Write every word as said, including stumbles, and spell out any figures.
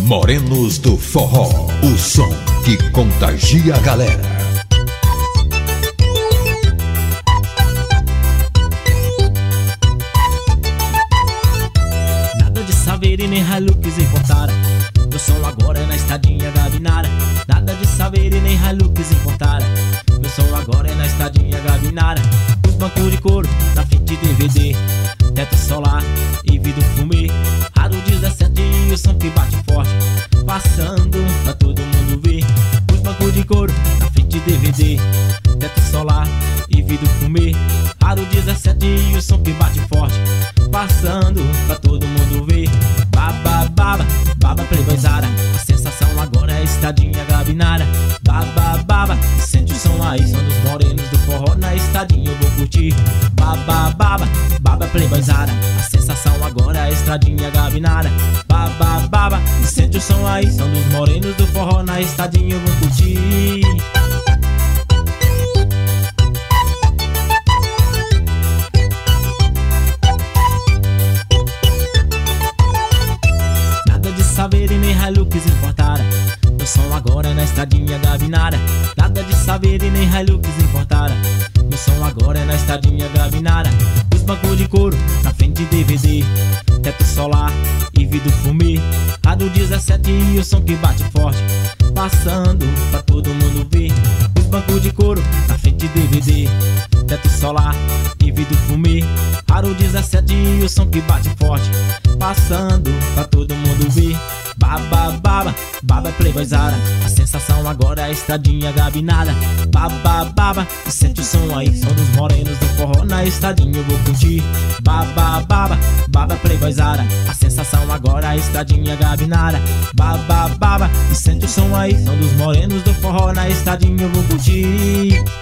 Morenos do Forró, o som que contagia a galera. Nada de Saveiro e nem Hilux importada. Meu som agora é na estadinha gabinada. Nada de Saveiro e nem Hilux importada. Meu som agora é na estadinha gabinada. Os bancos de couro, na frente D V D, teto solar e vidro fumê. Aro dezessete e o som que bate forte, passando pra todo mundo ver. Os bancos de couro, na frente D V D, teto solar e vidro fumê. Aro dezessete e o som que bate forte, passando pra todo mundo ver. Baba, baba, baba playboyzada. A sensação agora é estadinha gabinada. Baba, baba, sente o som aí, som dos morenos do forró. Na estadinha eu vou curtir. Baba, baba, baba playboyzada. A sensação agora é estadinha gabinada. Baba, baba, sente o som aí, som dos morenos do forró. Na estadinha eu vou curtir. Saveiro e nem Hilux importada. Meu som agora é na estadinha gabinada. Nada de Saveiro e nem Hilux importada. Meu som agora é na estadinha gabinada. Os bancos de couro, na frente D V D, teto solar e vidro fumê. Aro dezessete e o som que bate forte, passando pra todo mundo ver. Os bancos de couro, na frente D V D, teto solar e vidro fumê. Aro dezessete e o som que bate forte, passando pra todo mundo ver. Baba, baba, baba playboyzada. A sensação agora é estadinha gabinada. Baba, baba, e sente o som aí, som dos morenos do forró. Na estadinha eu vou curtir. Baba, baba, baba playboyzada. A sensação agora é estadinha gabinada. Baba, baba, e sente o som aí, som dos morenos do forró. Na estadinha eu vou curtir.